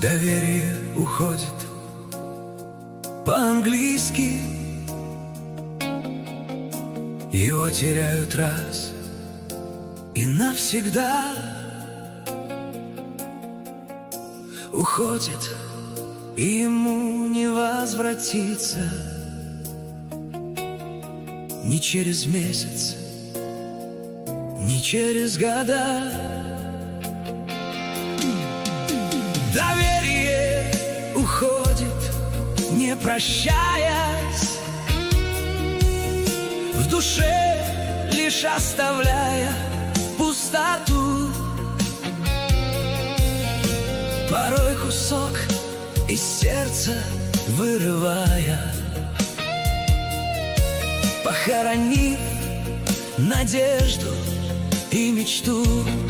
Доверие уходит по-английски. Его теряют раз и навсегда. Уходит, и ему не возвратиться ни через месяц, ни через года. Доверие уходит, не прощаясь, в душе лишь оставляя пустоту. Порой кусок из сердца вырывая, похоронив надежду и мечту.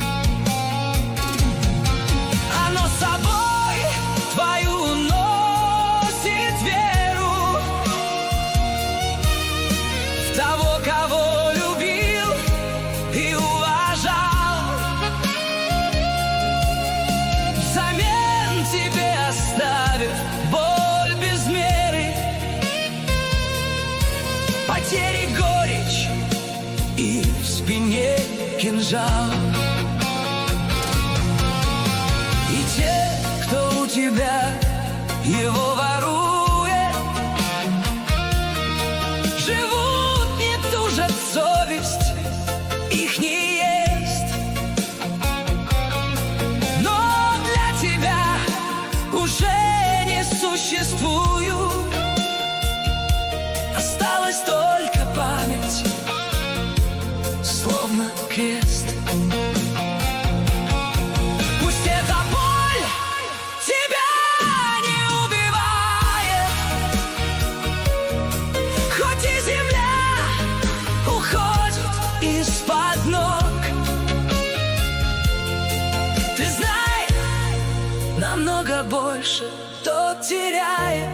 Оно с собой твою носит веру в того, кого любил и уважал. Взамен тебе оставит боль без меры, потери, горечь и в спине кинжал. И те, кто у тебя его ворует, живут, не тужат, совесть их не ест. Но для тебя уже не существуют, осталась только память, словно крест. Пусть эта боль тебя не убивает, хоть и земля уходит из-под ног. Ты знай, намного больше тот теряет,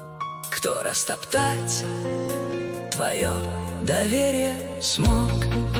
кто растоптать твое доверие смог.